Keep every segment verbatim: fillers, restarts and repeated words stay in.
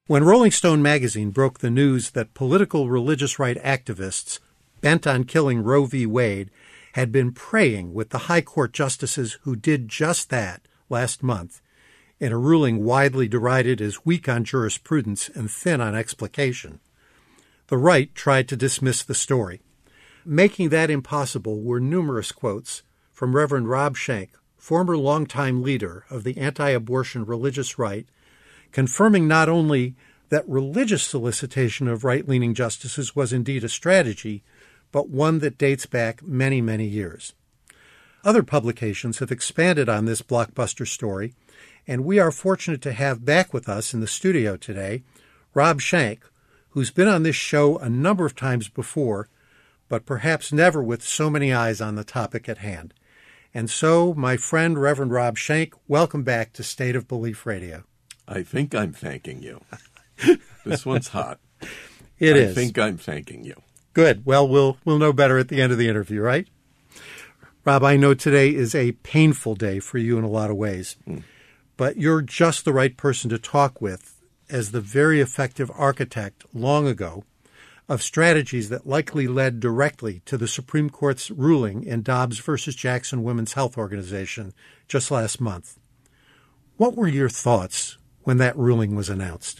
When Rolling Stone magazine broke the news that political religious right activists bent on killing Roe v. Wade had been praying with the high court justices who did just that last month, in a ruling widely derided as weak on jurisprudence and thin on explication, the right tried to dismiss the story. Making that impossible were numerous quotes from Reverend Rob Schenck, former longtime leader of the anti-abortion religious right, confirming not only that religious solicitation of right-leaning justices was indeed a strategy, but one that dates back many, many years. Other publications have expanded on this blockbuster story, and we are fortunate to have back with us in the studio today Rob Schenck, who's been on this show a number of times before, but perhaps never with so many eyes on the topic at hand. And so, my friend, Reverend Rob Schenck, welcome back to State of Belief Radio. I think I'm thanking you. This one's hot. It I is. I think I'm thanking you. Good. Well, we'll we'll know better at the end of the interview, right? Rob, I know today is a painful day for you in a lot of ways, mm. but you're just the right person to talk with as the very effective architect long ago of strategies that likely led directly to the Supreme Court's ruling in Dobbs versus Jackson Women's Health Organization just last month. What were your thoughts when that ruling was announced?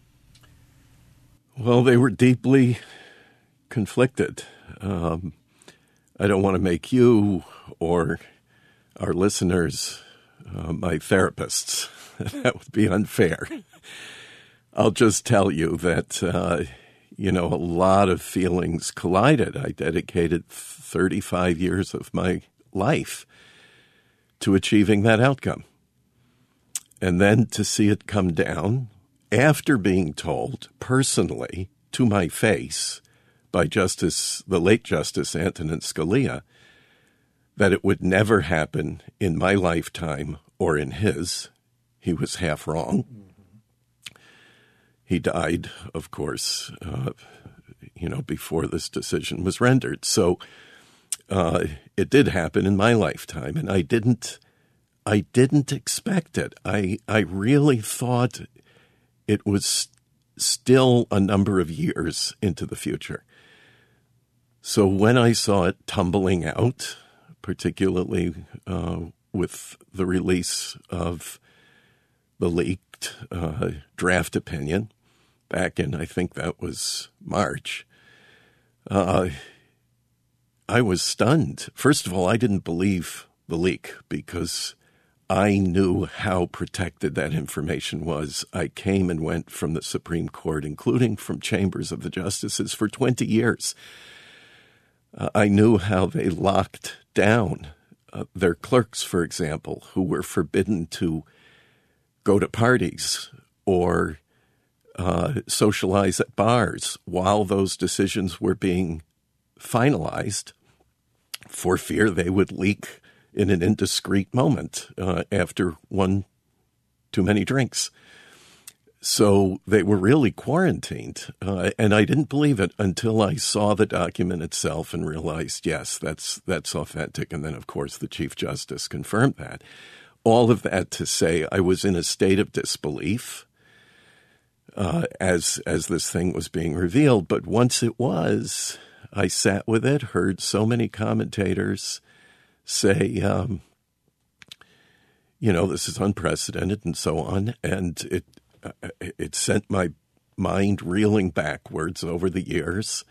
Well, they were deeply conflicted. Um, I don't want to make you or our listeners uh, my therapists. That would be unfair. I'll just tell you that, uh, you know, a lot of feelings collided. I dedicated thirty-five years of my life to achieving that outcome. And then to see it come down after being told personally to my face by Justice, the late Justice Antonin Scalia, that it would never happen in my lifetime or in his. He was half wrong. Mm-hmm. He died, of course, uh, you know, before this decision was rendered. So uh, it did happen in my lifetime, and I didn't I didn't expect it. I I really thought it was still a number of years into the future. So when I saw it tumbling out, particularly uh, with the release of the leaked uh, draft opinion back in, I think that was March, uh, I was stunned. First of all, I didn't believe the leak because I knew how protected that information was. I came and went from the Supreme Court, including from chambers of the justices, for twenty years. Uh, I knew how they locked down uh, their clerks, for example, who were forbidden to go to parties or uh, socialize at bars while those decisions were being finalized for fear they would leak in an indiscreet moment uh, after one too many drinks. So they were really quarantined, uh, and I didn't believe it until I saw the document itself and realized, yes, that's that's authentic. And then, of course, the Chief Justice confirmed that. All of that to say I was in a state of disbelief uh, as as this thing was being revealed. But once it was, I sat with it, heard so many commentators say, um, you know, this is unprecedented and so on. And it uh, it sent my mind reeling backwards over the years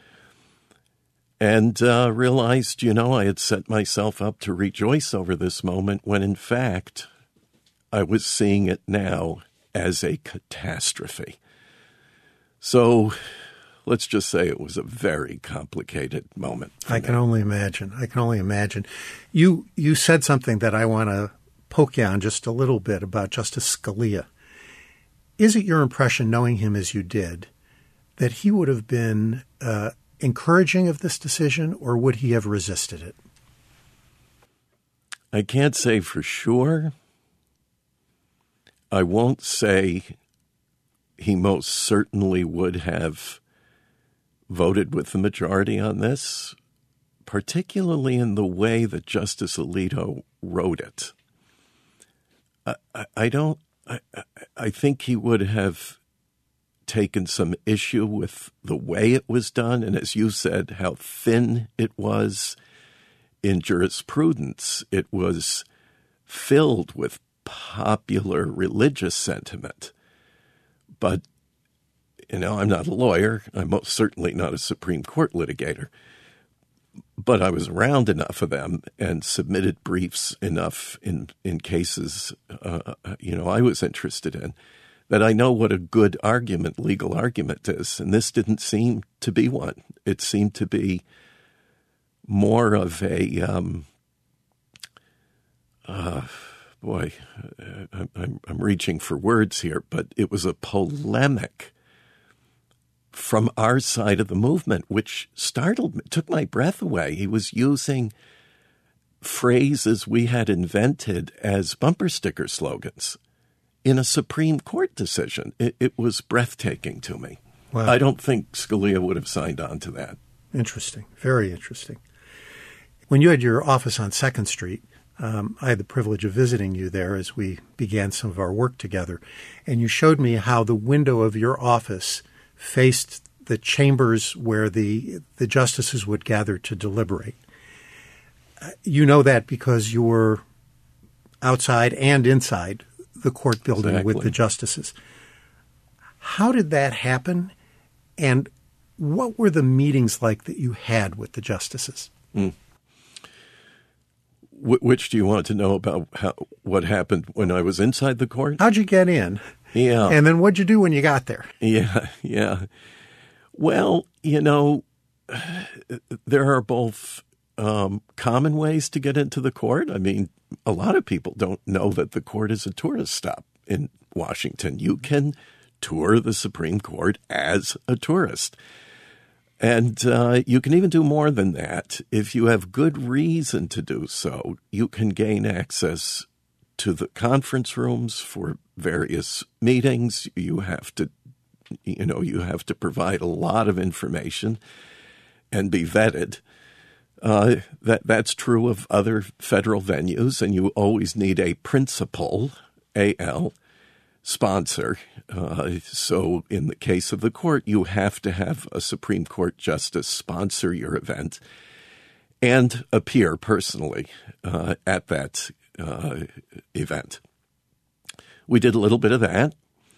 and uh, realized, you know, I had set myself up to rejoice over this moment when, in fact, I was seeing it now as a catastrophe. So let's just say it was a very complicated moment. I can only imagine. I can only imagine. You you said something that I want to poke you on just a little bit about Justice Scalia. Is it your impression, knowing him as you did, that he would have been uh, encouraging of this decision, or would he have resisted it? I can't say for sure. I won't say he most certainly would have voted with the majority on this, particularly in the way that Justice Alito wrote it. I, I, I don't. I, I think he would have taken some issue with the way it was done, and as you said, how thin it was in jurisprudence. It was filled with popular religious sentiment. But, you know, I'm not a lawyer. I'm most certainly not a Supreme Court litigator. But I was around enough of them and submitted briefs enough in, in cases, uh, you know, I was interested in, that I know what a good argument, legal argument is. And this didn't seem to be one. It seemed to be more of a, um, uh, boy, uh, I'm, I'm reaching for words here, but it was a polemic from our side of the movement, which startled me, took my breath away. He was using phrases we had invented as bumper sticker slogans in a Supreme Court decision. It, it was breathtaking to me. Wow. I don't think Scalia would have signed on to that. Interesting. Very interesting. When you had your office on Second Street, um, I had the privilege of visiting you there as we began some of our work together, and you showed me how the window of your office faced the chambers where the the justices would gather to deliberate. Uh, you know that because you were outside and inside the court building Exactly. with the justices. How did that happen, and what were the meetings like that you had with the justices? Mm. Wh- which do you want to know about how, what happened when I was inside the court? How'd you get in? Yeah. And then what'd you do when you got there? Yeah, yeah. Well, you know, there are both um, common ways to get into the court. I mean, a lot of people don't know that the court is a tourist stop in Washington. You can tour the Supreme Court as a tourist. And uh, you can even do more than that. If you have good reason to do so, you can gain access to the conference rooms for various meetings. You have to, you know, you have to provide a lot of information and be vetted. Uh, that that's true of other federal venues, and you always need a principal, A L, sponsor. Uh, so in the case of the court, you have to have a Supreme Court justice sponsor your event and appear personally uh, at that uh, event. We did a little bit of that,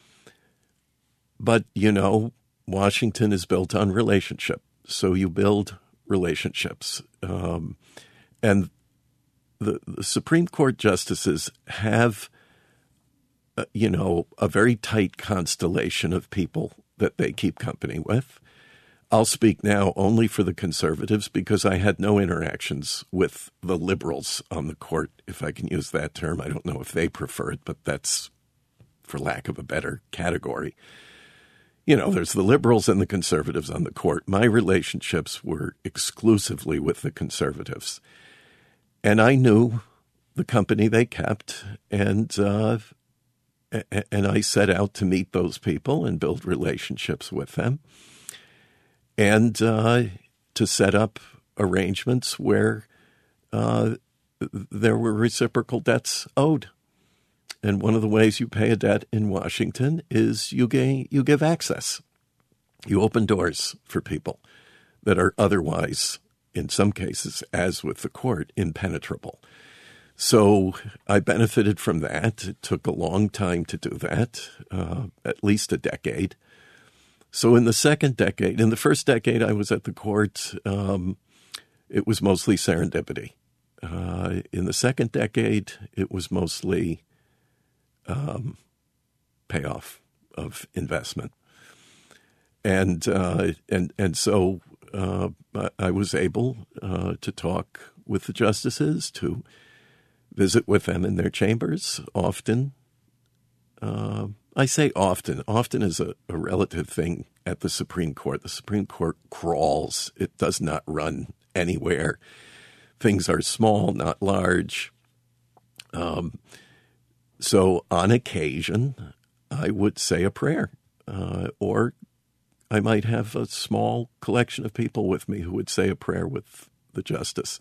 but, you know, Washington is built on relationship, so you build relationships. Um, and the, the Supreme Court justices have Uh, you know, a very tight constellation of people that they keep company with. I'll speak now only for the conservatives because I had no interactions with the liberals on the court, if I can use that term. I don't know if they prefer it, but that's for lack of a better category. You know, there's the liberals and the conservatives on the court. My relationships were exclusively with the conservatives. And I knew the company they kept, and uh, and I set out to meet those people and build relationships with them, and uh, to set up arrangements where uh, there were reciprocal debts owed. And one of the ways you pay a debt in Washington is you gain, you give access. You open doors for people that are otherwise, in some cases, as with the court, impenetrable. So I benefited from that. It took a long time to do that, uh, at least a decade. So in the second decade, in the first decade I was at the court, um, it was mostly serendipity. Uh, in the second decade, it was mostly um, payoff of investment. And uh, and and so uh, I was able uh, to talk with the justices, to visit with them in their chambers often. Uh, I say often. Often is a, a relative thing at the Supreme Court. The Supreme Court crawls. It does not run anywhere. Things are small, not large. Um, so on occasion, I would say a prayer, uh, or I might have a small collection of people with me who would say a prayer with the justice.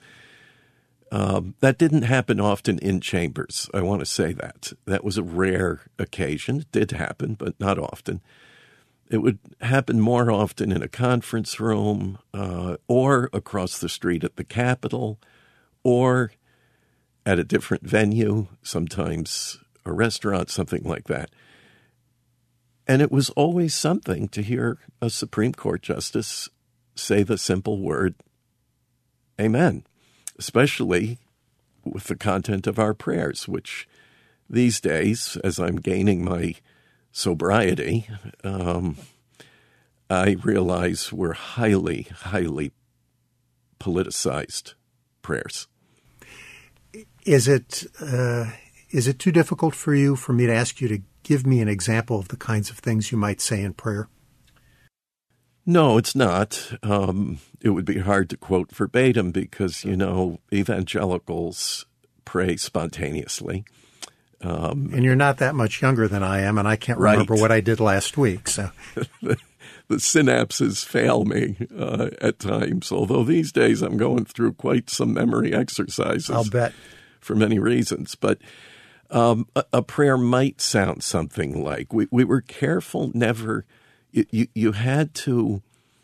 Um, that didn't happen often in chambers. I want to say that. That was a rare occasion. It did happen, but not often. It would happen more often in a conference room uh, or across the street at the Capitol or at a different venue, sometimes a restaurant, something like that. And it was always something to hear a Supreme Court justice say the simple word, amen, especially with the content of our prayers, which these days, as I'm gaining my sobriety, um, I realize we're highly, highly politicized prayers. Is it uh, is it too difficult for you for me to ask you to give me an example of the kinds of things you might say in prayer? No, it's not. Um, it would be hard to quote verbatim because, you know, evangelicals pray spontaneously. Um, and you're not that much younger than I am, and I can't remember right. what I did last week. So the, the synapses fail me uh, at times, although these days I'm going through quite some memory exercises. I'll bet. For many reasons. But um, a, a prayer might sound something like, we, we were careful never, you, you, you had to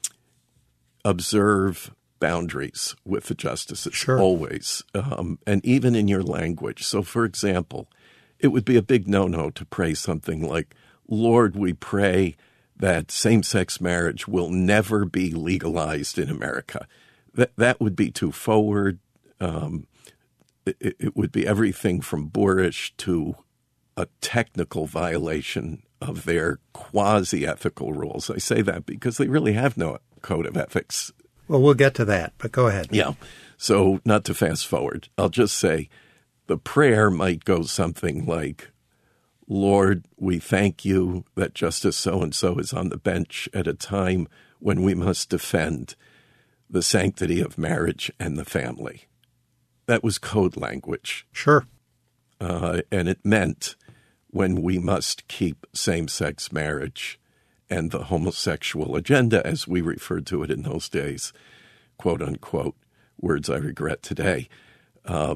observe boundaries with the justices, sure. always, um, and even in your language. So, for example, it would be a big no-no to pray something like, Lord, we pray that same-sex marriage will never be legalized in America. That, that would be too forward. Um, it, it would be everything from boorish to a technical violation of their quasi-ethical rules. I say that because they really have no code of ethics. Well, we'll get to that, but go ahead. Yeah. So not to fast forward, I'll just say the prayer might go something like, Lord, we thank you that Justice so-and-so is on the bench at a time when we must defend the sanctity of marriage and the family. That was code language. Sure. Uh, and it meant when we must keep same-sex marriage and the homosexual agenda, as we referred to it in those days, quote unquote, words I regret today. Uh,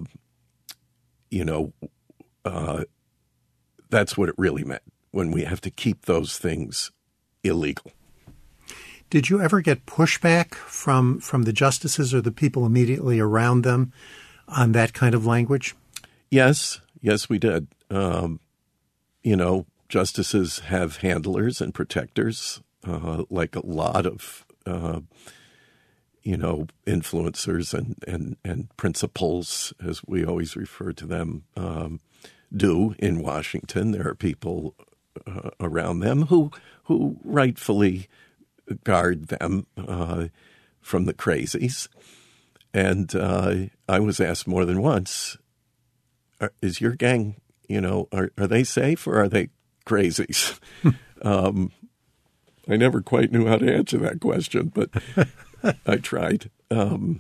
you know, uh, that's what it really meant when we have to keep those things illegal. Did you ever get pushback from, from the justices or the people immediately around them on that kind of language? Yes. Yes, we did. Um, you know, justices have handlers and protectors, uh, like a lot of, uh, you know, influencers and, and, and principals, as we always refer to them, um, do in Washington. There are people uh, around them who who rightfully guard them uh, from the crazies. And uh, I was asked more than once, is your gang, you know, are, are they safe or are they crazies? um, I never quite knew how to answer that question, but I tried. Um,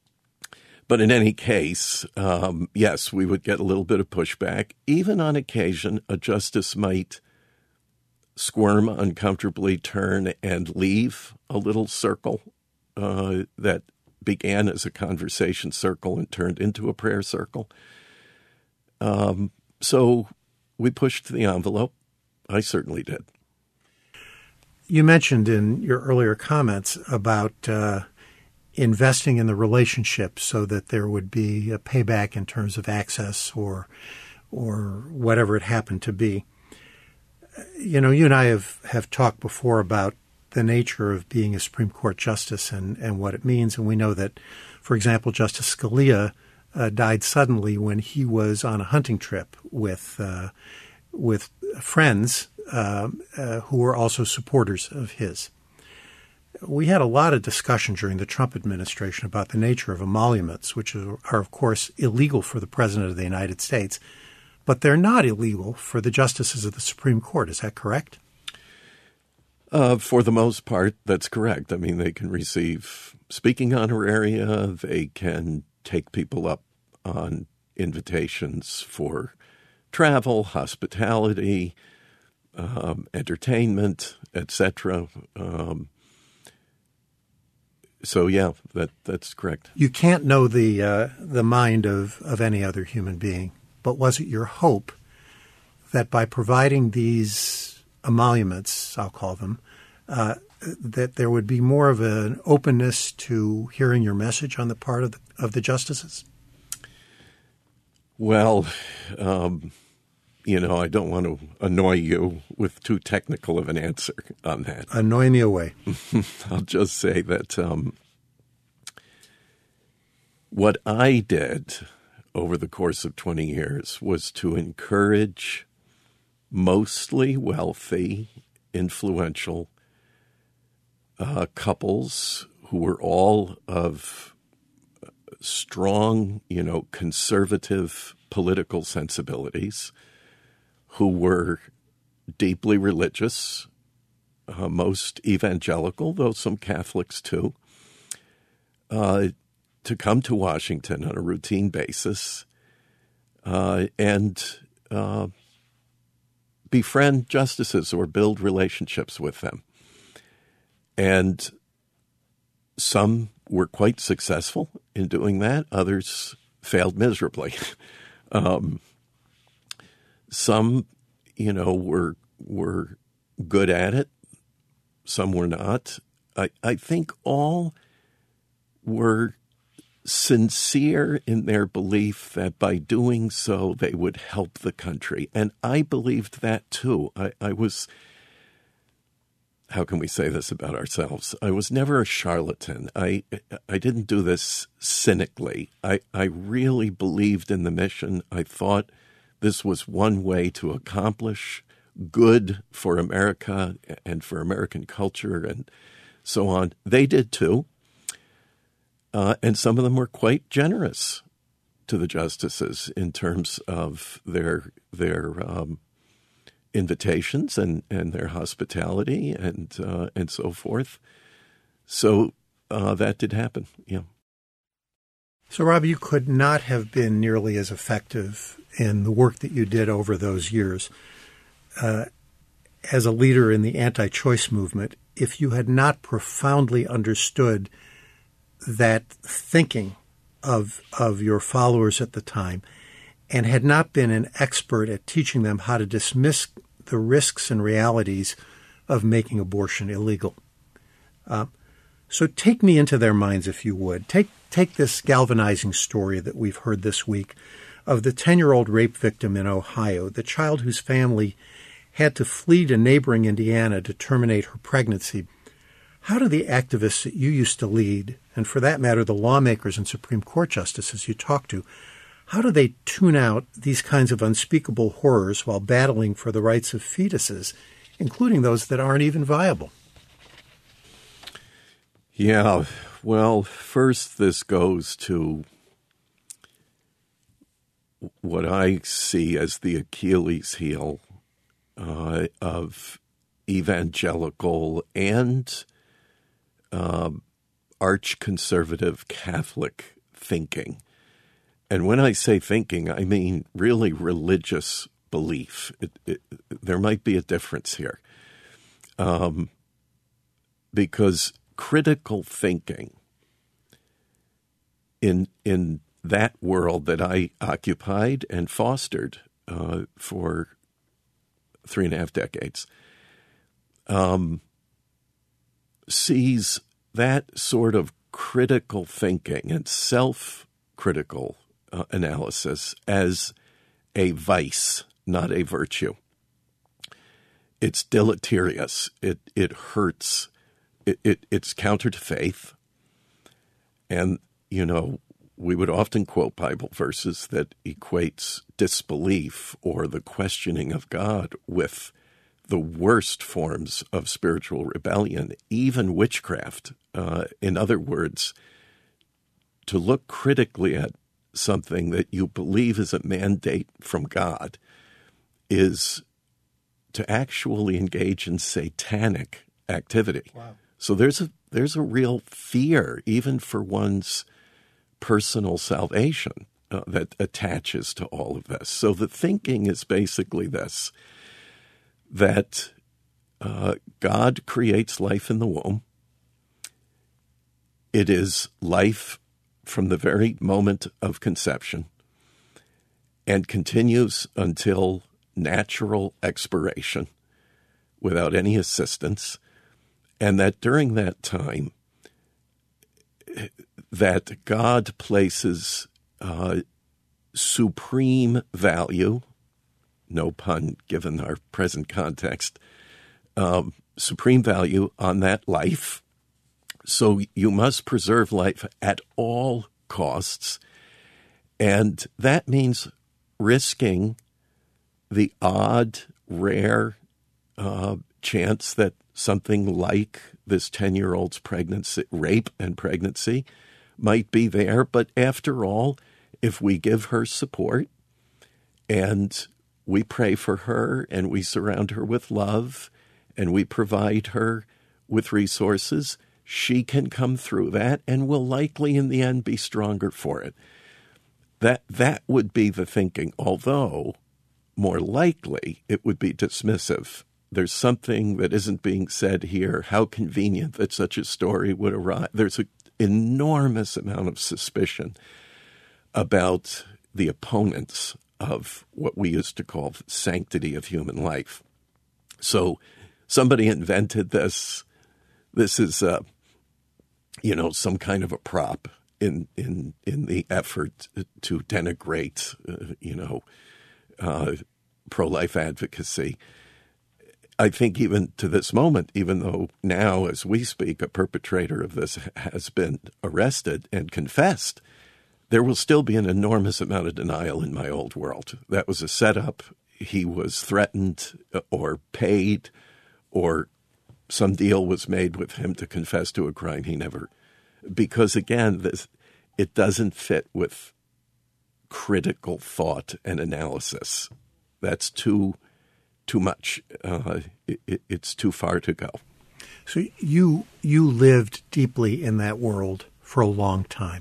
but in any case, um, yes, we would get a little bit of pushback. Even on occasion, a justice might squirm uncomfortably, turn, and leave a little circle uh, that began as a conversation circle and turned into a prayer circle. Um, so we pushed the envelope. I certainly did. You mentioned in your earlier comments about uh, investing in the relationship so that there would be a payback in terms of access or or whatever it happened to be. You know, you and I have, have talked before about the nature of being a Supreme Court justice and, and what it means. And we know that, for example, Justice Scalia uh, died suddenly when he was on a hunting trip with uh, with friends uh, uh, who were also supporters of his. We had a lot of discussion during the Trump administration about the nature of emoluments, which are, are, of course, illegal for the President of the United States, but they're not illegal for the justices of the Supreme Court. Is that correct? Uh, for the most part, that's correct. I mean, they can receive speaking honoraria. They can take people up on invitations for travel, hospitality, um, entertainment, et cetera. Um, so, yeah, that that's correct. You can't know the uh, the mind of, of any other human being, but was it your hope that by providing these emoluments, I'll call them, uh, that there would be more of an openness to hearing your message on the part of the, of the justices? Well, um, you know, I don't want to annoy you with too technical of an answer on that. Annoy me away. I'll just say that um, what I did over the course of twenty years was to encourage mostly wealthy, influential uh, couples who were all of strong, you know, conservative political sensibilities, who were deeply religious, uh, most evangelical, though some Catholics too, uh, to come to Washington on a routine basis uh, and uh, befriend justices or build relationships with them. And some were quite successful in doing that. Others failed miserably. um, some, you know, were were good at it. Some were not. I, I think all were sincere in their belief that by doing so they would help the country. And I believed that too. I, I was... How can we say this about ourselves? I was never a charlatan. I I didn't do this cynically. I, I really believed in the mission. I thought this was one way to accomplish good for America and for American culture and so on. They did too. Uh, and some of them were quite generous to the justices in terms of their their um invitations and, and their hospitality and uh, and so forth. So uh, that did happen, yeah. So, Rob, you could not have been nearly as effective in the work that you did over those years uh, as a leader in the anti-choice movement if you had not profoundly understood that thinking of of your followers at the time and had not been an expert at teaching them how to dismiss the risks and realities of making abortion illegal. Uh, so take me into their minds, if you would. Take take this galvanizing story that we've heard this week of the ten-year-old rape victim in Ohio, the child whose family had to flee to neighboring Indiana to terminate her pregnancy. How do the activists that you used to lead, and for that matter, the lawmakers and Supreme Court justices you talked to, how do they tune out these kinds of unspeakable horrors while battling for the rights of fetuses, including those that aren't even viable? Yeah, well, first this goes to what I see as the Achilles heel uh, of evangelical and uh, arch-conservative Catholic thinking. And when I say thinking, I mean really religious belief. It, it, there might be a difference here. Um, because critical thinking in in that world that I occupied and fostered uh, for three and a half decades um, sees that sort of critical thinking and self-critical Uh, analysis as a vice, not a virtue. It's deleterious. It it hurts. It, it it's counter to faith. And, you know, we would often quote Bible verses that equates disbelief or the questioning of God with the worst forms of spiritual rebellion, even witchcraft. Uh, in other words, to look critically at something that you believe is a mandate from God is to actually engage in satanic activity. Wow. So there's a there's a real fear, even for one's personal salvation, uh, that attaches to all of this. So the thinking is basically this, that uh, God creates life in the womb. It is life from the very moment of conception and continues until natural expiration without any assistance. and that during that time, that God places uh, supreme value, no pun given our present context, um, supreme value on that life. So you must preserve life at all costs, and that means risking the odd, rare uh, chance that something like this ten-year-old's pregnancy, rape and pregnancy might be there. But after all, if we give her support and we pray for her and we surround her with love and we provide her with resources, she can come through that and will likely in the end be stronger for it. That that would be the thinking, although more likely it would be dismissive. There's something that isn't being said here. How convenient that such a story would arise. There's an enormous amount of suspicion about the opponents of what we used to call sanctity of human life. So somebody invented this. This is, uh, you know, some kind of a prop in in in the effort to denigrate, uh, you know, uh, pro-life advocacy. I think even to this moment, even though now as we speak, a perpetrator of this has been arrested and confessed, there will still be an enormous amount of denial in my old world. That was a setup. He was threatened or paid, or some deal was made with him to confess to a crime he never, because again, this, it doesn't fit with critical thought and analysis. That's too too much. Uh, it, it's too far to go. So you you lived deeply in that world for a long time.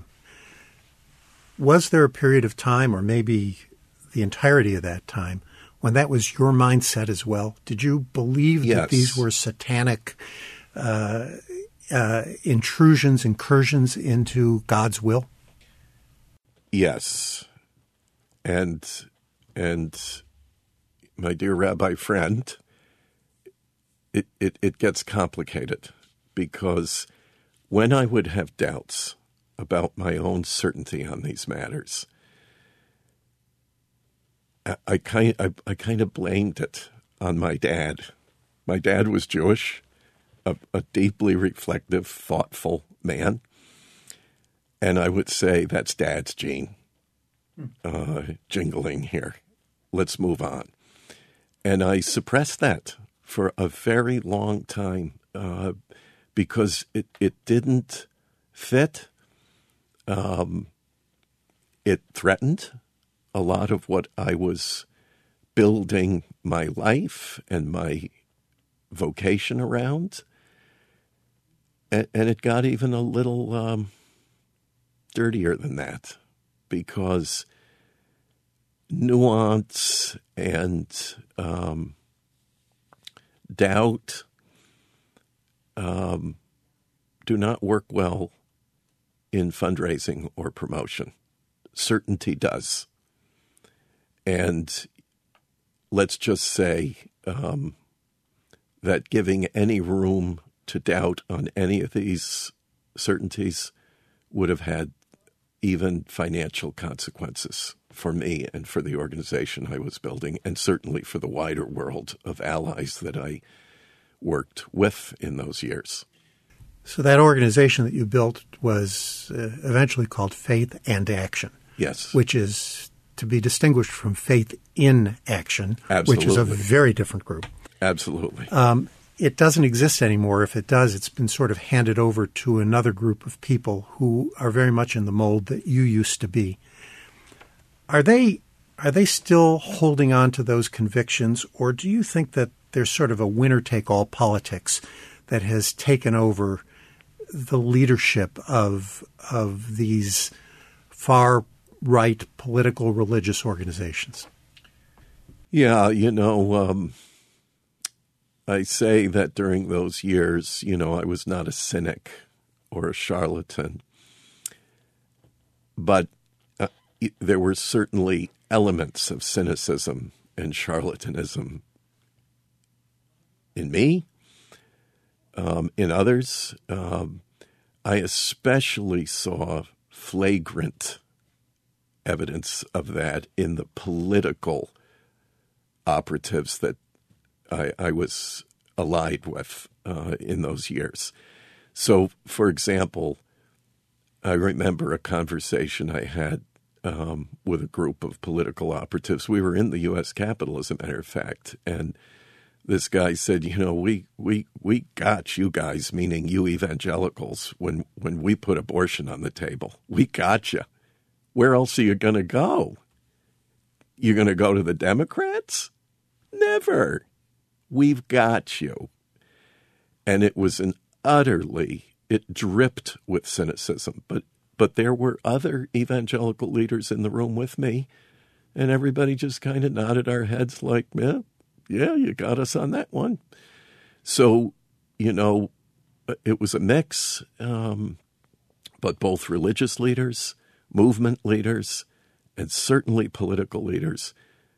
Was there a period of time, or maybe the entirety of that time, when that was your mindset as well? Did you believe yes. that these were satanic uh, uh, intrusions, incursions into God's will? Yes. And and my dear rabbi friend, it, it, it gets complicated, because when I would have doubts about my own certainty on these matters, I, I kind I, I kind of blamed it on my dad. My dad was Jewish, a, a deeply reflective, thoughtful man, and I would say, that's Dad's gene, uh, jingling here. Let's move on. And I suppressed that for a very long time uh, because it, it didn't fit. Um, it threatened a lot of what I was building my life and my vocation around. And, and it got even a little um, dirtier than that, because nuance and um, doubt um, do not work well in fundraising or promotion. Certainty does. And let's just say um, that giving any room to doubt on any of these certainties would have had even financial consequences for me and for the organization I was building, and certainly for the wider world of allies that I worked with in those years. So that organization that you built was uh, eventually called Faith and Action. Yes. Which is to be distinguished from Faith in Action, Absolutely. Which is a very different group. Absolutely. Um, it doesn't exist anymore. If it does, it's been sort of handed over to another group of people who are very much in the mold that you used to be. Are they are they still holding on to those convictions, or do you think that there's sort of a winner-take-all politics that has taken over the leadership of of these far-right political religious organizations? Yeah, you know, um, I say that during those years, you know, I was not a cynic or a charlatan, but uh, there were certainly elements of cynicism and charlatanism in me. Um, in others, um, I especially saw flagrant evidence of that in the political operatives that I, I was allied with uh, in those years. So, for example, I remember a conversation I had um, with a group of political operatives. We were in the U S Capitol, as a matter of fact, and this guy said, you know, we we we got you guys, meaning you evangelicals, when, when we put abortion on the table. We got you. Where else are you going to go? You're going to go to the Democrats? Never. We've got you. And it was an utterly, it dripped with cynicism. But but there were other evangelical leaders in the room with me, and everybody just kind of nodded our heads like, yeah, yeah, you got us on that one. So, you know, it was a mix, um, but both religious leaders, movement leaders, and certainly political leaders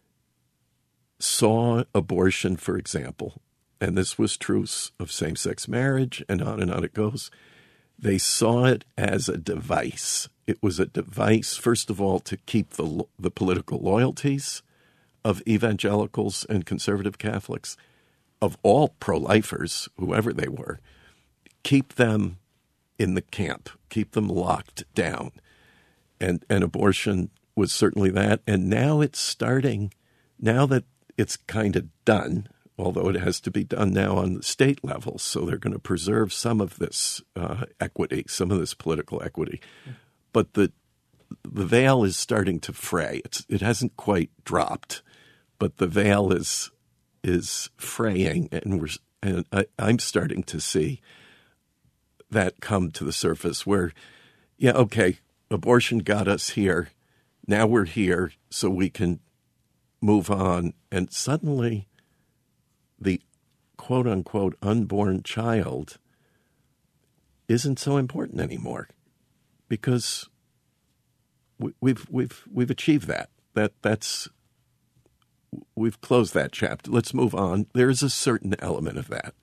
saw abortion, for example, and this was true of same-sex marriage, and on and on it goes. They saw it as a device. It was a device, first of all, to keep the the political loyalties of evangelicals and conservative Catholics, of all pro-lifers, whoever they were, keep them in the camp, keep them locked down. And, and abortion was certainly that. And now it's starting, now that it's kind of done, although it has to be done now on the state level. So they're going to preserve some of this uh, equity, some of this political equity. But the the veil is starting to fray. It's, it hasn't quite dropped, but the veil is is fraying, and we're and I, I'm starting to see that come to the surface. Where, yeah, okay, abortion got us here. Now we're here, so we can move on, and suddenly the quote-unquote unborn child isn't so important anymore, because we, we've we've we've achieved that. That that's we've closed that chapter. Let's move on. There's a certain element of that.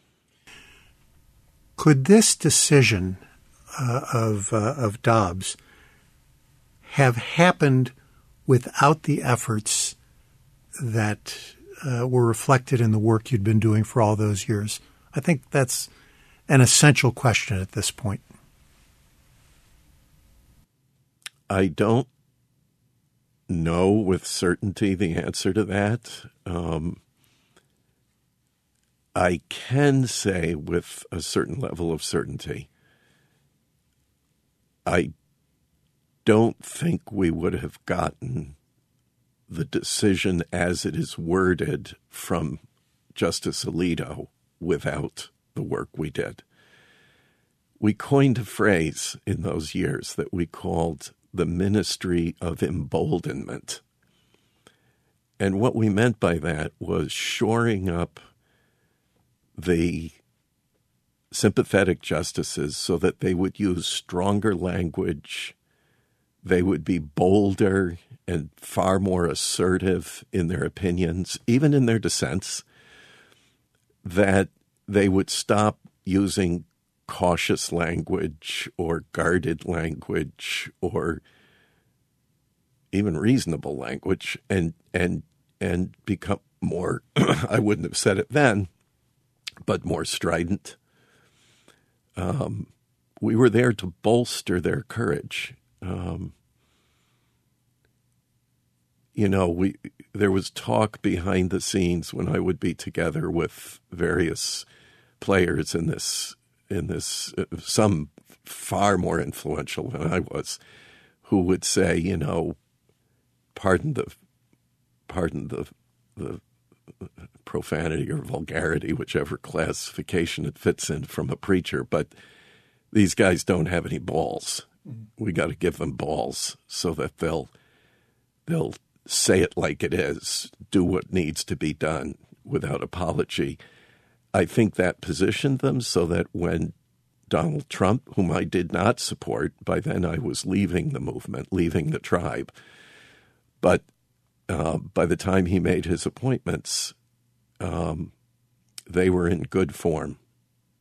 Could this decision uh, of uh, of Dobbs have happened without the efforts that uh, were reflected in the work you'd been doing for all those years? I think that's an essential question at this point. I don't know with certainty the answer to that. Um, I can say with a certain level of certainty, I don't think we would have gotten the decision as it is worded from Justice Alito without the work we did. We coined a phrase in those years that we called the ministry of emboldenment. And what we meant by that was shoring up the sympathetic justices so that they would use stronger language, they would be bolder and far more assertive in their opinions, even in their dissents, that they would stop using cautious language or guarded language or even reasonable language and and and become more, I wouldn't have said it then, but more strident. Um, we were there to bolster their courage. Um, you know, we there was talk behind the scenes when I would be together with various players in this, in this, uh, some far more influential than I was, who would say, you know, pardon the, pardon the, the profanity or vulgarity, whichever classification it fits in from a preacher, but these guys don't have any balls. We got to give them balls so that they'll they'll say it like it is, do what needs to be done without apology. I think that positioned them so that when Donald Trump, whom I did not support, by then I was leaving the movement, leaving the tribe, but uh, by the time he made his appointments, um, they were in good form.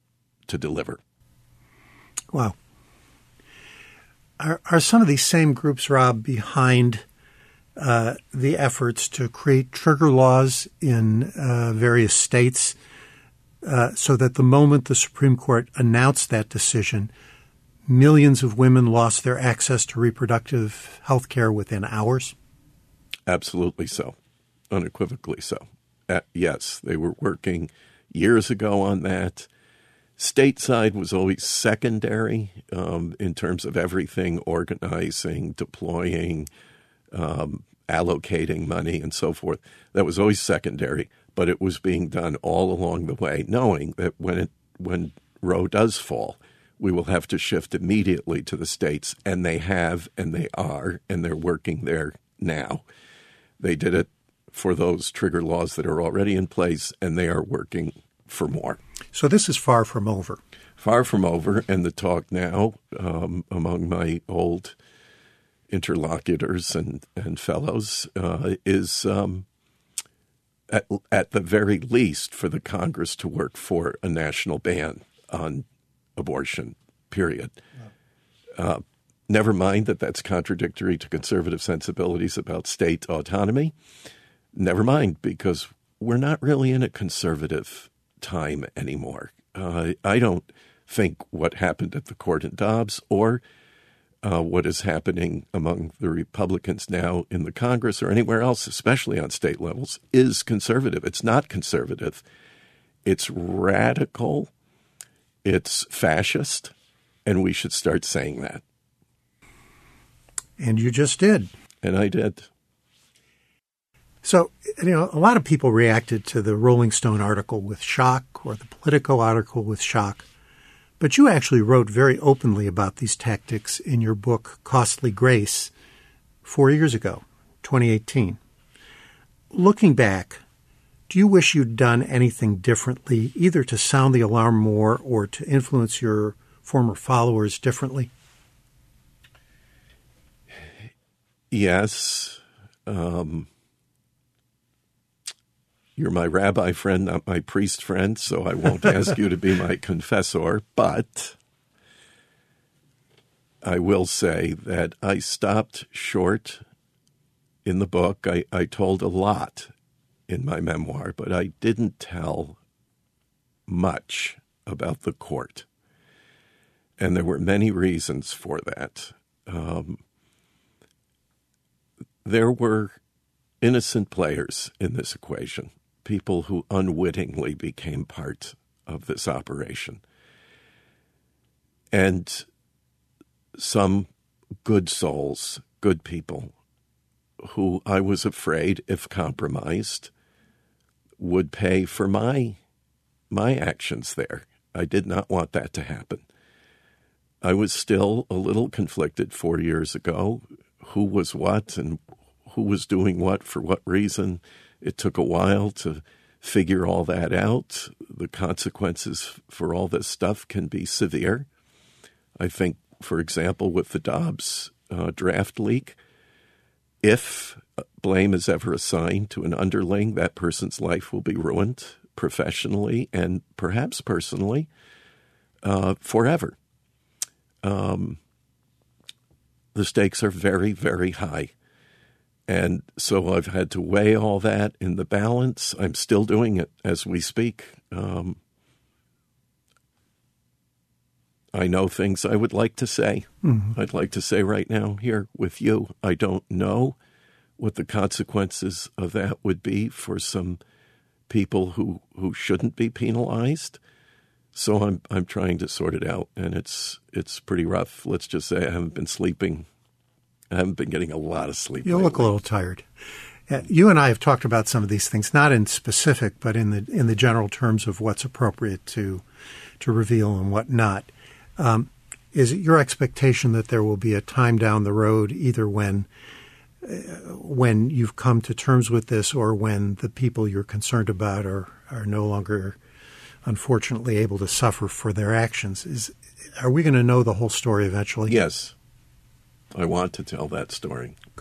to deliver. Wow. Are, are some of these same groups, Rob, behind uh, the efforts to create trigger laws in uh, various states uh, so that the moment the Supreme Court announced that decision, millions of women lost their access to reproductive health care within hours? Absolutely so. Unequivocally so. Uh, yes, they were working years ago on that. Stateside was always secondary um, in terms of everything, organizing, deploying, um, allocating money, and so forth. That was always secondary, but it was being done all along the way, knowing that when it, when Roe does fall, we will have to shift immediately to the states, and they have, and they are, and they're working there now. They did it for those trigger laws that are already in place, and they are working for more. So this is far from over. Far from over, and the talk now um, among my old interlocutors and, and fellows uh, is um, at, at the very least for the Congress to work for a national ban on abortion, period. Yeah. Uh, never mind that that's contradictory to conservative sensibilities about state autonomy. Never mind, because we're not really in a conservative time anymore. Uh, I don't think what happened at the court in Dobbs or uh, what is happening among the Republicans now in the Congress or anywhere else, especially on state levels, is conservative. It's not conservative. It's radical. It's fascist. And we should start saying that. And you just did. And I did. So, you know, a lot of people reacted to the Rolling Stone article with shock or the Politico article with shock. But you actually wrote very openly about these tactics in your book, Costly Grace, four years ago, twenty eighteen. Looking back, do you wish you'd done anything differently, either to sound the alarm more or to influence your former followers differently? Yes. Um, you're my rabbi friend, not my priest friend, so I won't ask you to be my confessor. But I will say that I stopped short in the book. I, I told a lot in my memoir, but I didn't tell much about the court. And there were many reasons for that. Um, there were innocent players in this equation, people who unwittingly became part of this operation. And some good souls, good people, who I was afraid, if compromised, would pay for my my actions there. I did not want that to happen. I was still a little conflicted four years ago. Who was what and who was doing what for what reason? It took a while to figure all that out. The consequences for all this stuff can be severe. I think, for example, with the Dobbs uh, draft leak, if blame is ever assigned to an underling, that person's life will be ruined professionally and perhaps personally uh, forever. Um, the stakes are very, very high. And so I've had to weigh all that in the balance. I'm still doing it as we speak. Um, I know things I would like to say. Mm-hmm. I'd like to say right now here with you. I don't know what the consequences of that would be for some people who, who shouldn't be penalized. So I'm I'm trying to sort it out, and it's it's pretty rough. Let's just say I haven't been sleeping. I haven't been getting a lot of sleep. You lately. look a little tired. Uh, you and I have talked about some of these things, not in specific, but in the in the general terms of what's appropriate to to reveal and what not. Um, is it your expectation that there will be a time down the road, either when uh, when you've come to terms with this, or when the people you're concerned about are are no longer, unfortunately, able to suffer for their actions? Is are we going to know the whole story eventually? Yes. I want to tell that story. Good.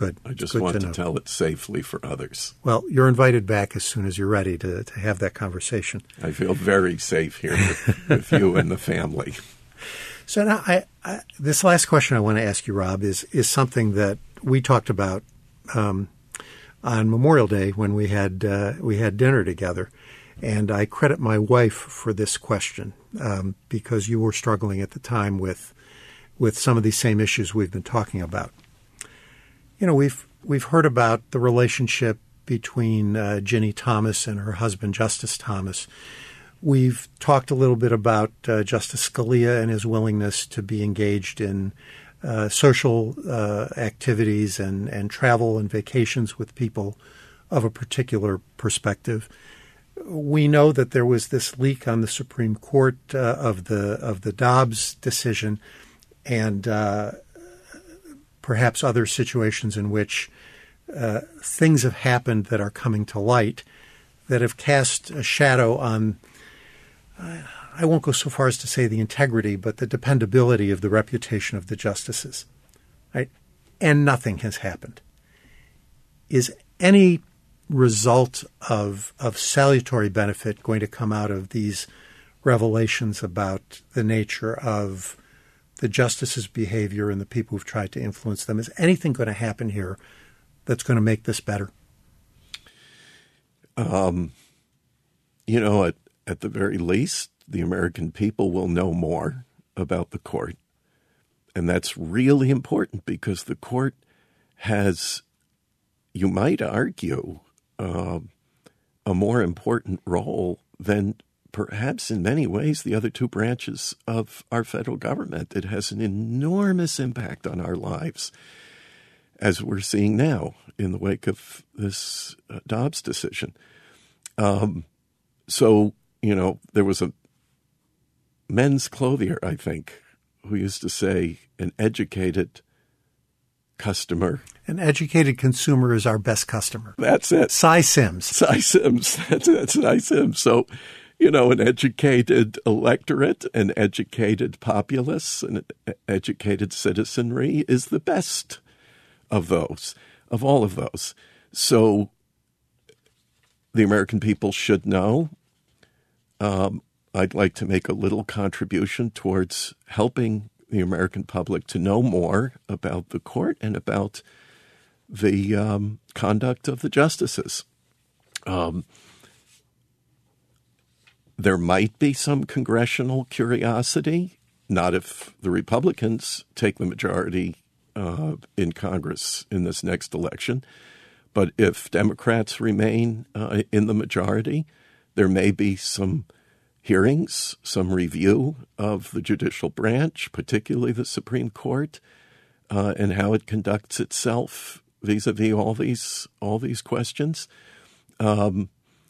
Good. I just Good want to, to tell it safely for others. Well, you're invited back as soon as you're ready to, to have that conversation. I feel very safe here with, with you and the family. So now, I, I, this last question I want to ask you, Rob, is is something that we talked about um, on Memorial Day when we had uh, we had dinner together, and I credit my wife for this question um, because you were struggling at the time with with some of these same issues we've been talking about. You know, we've we've heard about the relationship between uh, Ginny Thomas and her husband, Justice Thomas. We've talked a little bit about uh, Justice Scalia and his willingness to be engaged in uh, social uh, activities and, and travel and vacations with people of a particular perspective. We know that there was this leak on the Supreme Court uh, of the of the Dobbs decision, and uh, perhaps other situations in which uh, things have happened that are coming to light that have cast a shadow on, I won't go so far as to say the integrity, but the dependability of the reputation of the justices, right? And nothing has happened. Is any result of of salutary benefit going to come out of these revelations about the nature of the justices' behavior and the people who've tried to influence them? Is anything going to happen here that's going to make this better? Um, you know, at, at the very least, the American people will know more about the court. And that's really important because the court has, you might argue, uh, a more important role than perhaps in many ways the other two branches of our federal government. It has an enormous impact on our lives, as we're seeing now in the wake of this uh, Dobbs decision. Um, so, you know, there was a men's clothier, I think, who used to say an educated customer. An educated consumer is our best customer. That's it. Cy Sims. Cy Sims. That's, that's Cy Sims. So, you know, an educated electorate, an educated populace, an educated citizenry is the best of those, of all of those. So the American people should know. Um, I'd like to make a little contribution towards helping the American public to know more about the court and about the um, conduct of the justices. Um, there might be some congressional curiosity, not if the Republicans take the majority uh, in Congress in this next election, but if Democrats remain uh, in the majority, there may be some hearings, some review of the judicial branch, particularly the Supreme Court, uh, and how it conducts itself vis-a-vis all these all these questions. Um,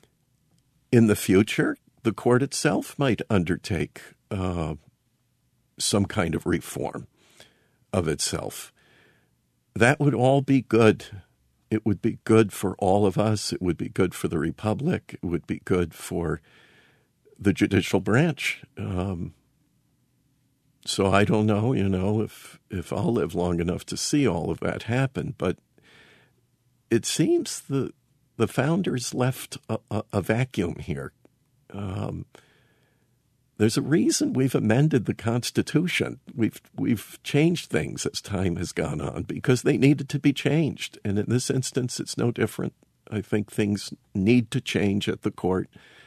in the future, the court itself might undertake uh, some kind of reform of itself. That would all be good. It would be good for all of us. It would be good for the Republic. It would be good for the judicial branch. Um, so I don't know, you know, if if I'll live long enough to see all of that happen. But it seems the the founders left a, a, a vacuum here. Um, there's a reason we've amended the Constitution. We've we've changed things as time has gone on because they needed to be changed. And in this instance, it's no different. I think things need to change at the court.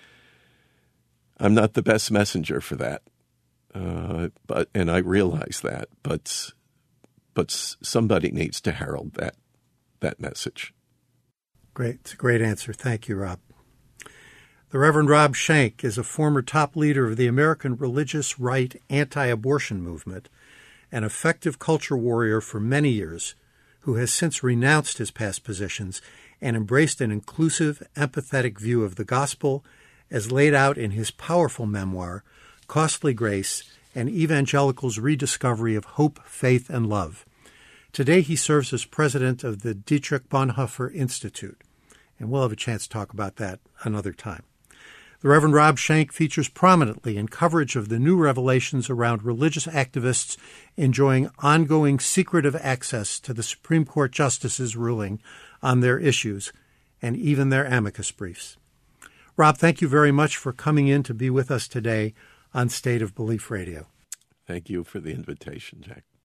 I'm not the best messenger for that, uh, but and I realize that. But but somebody needs to herald that that message. Great, it's a great answer. Thank you, Rob. The Reverend Rob Schenck is a former top leader of the American religious right anti-abortion movement, an effective culture warrior for many years, who has since renounced his past positions and embraced an inclusive, empathetic view of the gospel as laid out in his powerful memoir, Costly Grace, An Evangelical's Rediscovery of Hope, Faith, and Love. Today he serves as president of the Dietrich Bonhoeffer Institute, and we'll have a chance to talk about that another time. The Reverend Rob Schenck features prominently in coverage of the new revelations around religious activists enjoying ongoing secretive access to the Supreme Court justices' ruling on their issues and even their amicus briefs. Rob, thank you very much for coming in to be with us today on State of Belief Radio. Thank you for the invitation, Jack.